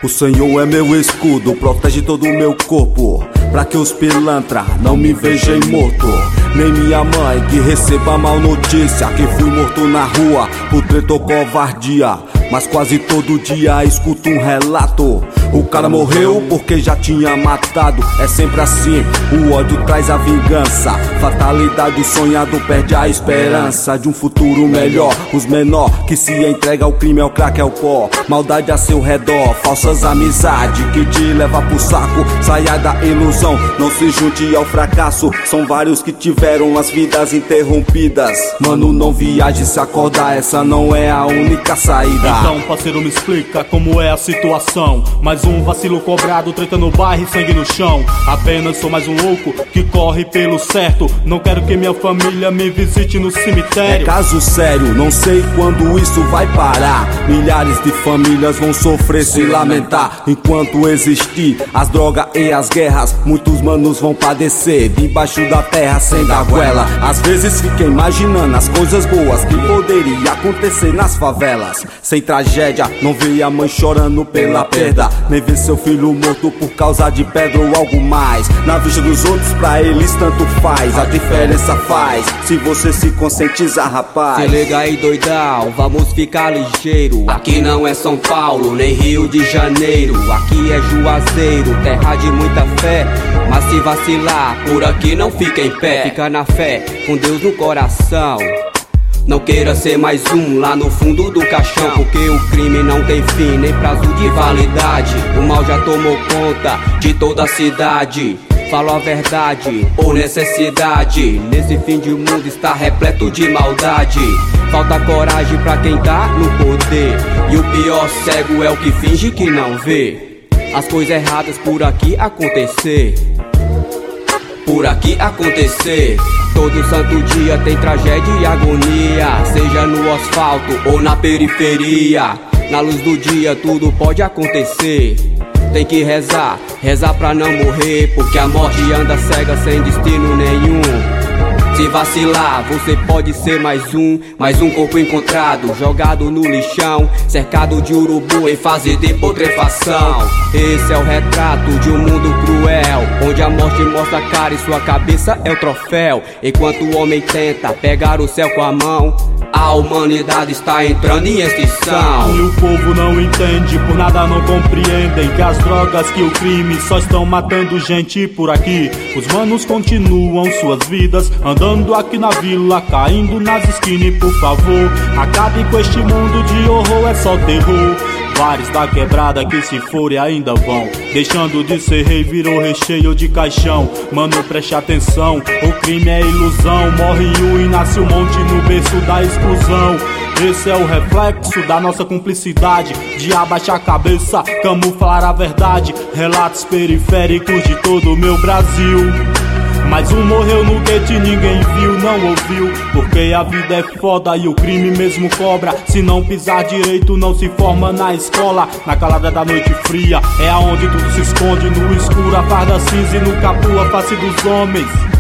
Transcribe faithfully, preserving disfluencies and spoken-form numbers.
O Senhor é meu escudo, protege todo o meu corpo, pra que os pilantra não me vejam morto. Nem minha mãe que receba mal notícia que fui morto na rua por treta ou covardia. Mas quase todo dia escuto um relato: o cara morreu porque já tinha matado. É sempre assim, o ódio traz a vingança. Fatalidade, o sonhado perde a esperança de um futuro melhor. Os menor que se entrega ao crime, é o crack, é o pó. Maldade a seu redor, falsas amizades que te leva pro saco. Saia da ilusão, não se junte ao fracasso. São vários que tiveram as vidas interrompidas. Mano, não viaje se acordar, essa não é a única saída. Então, parceiro, me explica como é a situação. Mais um vacilo cobrado, treta no bairro e sangue no chão. Apenas sou mais um louco que corre pelo certo. Não quero que minha família me visite no cemitério. É caso sério, não sei quando isso vai parar. Milhares de famílias vão sofrer, se lamentar. Enquanto existir as drogas e as guerras, muitos manos vão padecer debaixo da terra sem dar goela. Às vezes fico imaginando as coisas boas que poderia acontecer nas favelas. Sem tragédia, não ver a mãe chorando pela perda, nem ver seu filho morto por causa de pedra ou algo mais. Na vista dos outros, pra eles tanto faz. A diferença faz se você se conscientizar, rapaz. Se liga aí, doidão, vamos ficar ligeiro. Aqui não é São Paulo, nem Rio de Janeiro. Aqui é Juazeiro, terra de muita fé. Mas se vacilar, por aqui não fica em pé. Fica na fé, com Deus no coração. Não queira ser mais um lá no fundo do caixão, porque o crime não tem fim, nem prazo de validade. O mal já tomou conta de toda a cidade. Falo a verdade ou necessidade, nesse fim de mundo está repleto de maldade. Falta coragem pra quem tá no poder, e o pior cego é o que finge que não vê as coisas erradas por aqui acontecer. Por aqui acontecer, todo santo dia tem tragédia e agonia. Seja no asfalto ou na periferia, na luz do dia tudo pode acontecer. Tem que rezar, rezar pra não morrer, porque a morte anda cega sem destino nenhum. Se vacilar, você pode ser mais um, mais um corpo encontrado, jogado no lixão, cercado de urubu em fase de putrefação. Esse é o retrato de um mundo cruel, onde a morte mostra a cara e sua cabeça é o troféu. Enquanto o homem tenta pegar o céu com a mão, a humanidade está entrando em extinção. E o povo não entende, por nada não compreendem que as drogas, que o crime só estão matando gente por aqui. Os manos continuam suas vidas, andando aqui na vila, caindo nas esquinas. Por favor, acabe com este mundo de horror, é só terror. Vários da quebrada que se forem ainda vão, deixando de ser rei, virou recheio de caixão. Mano, preste atenção, o crime é ilusão. Morre um e nasce um monte no berço da exclusão. Esse é o reflexo da nossa cumplicidade, de abaixar a cabeça, camuflar a verdade. Relatos periféricos de todo o meu Brasil. Mais um morreu no gueto e ninguém viu, não ouviu, porque a vida é foda e o crime mesmo cobra. Se não pisar direito não se forma na escola. Na calada da noite fria é aonde tudo se esconde. No escuro a farda cinza e no capô a face dos homens.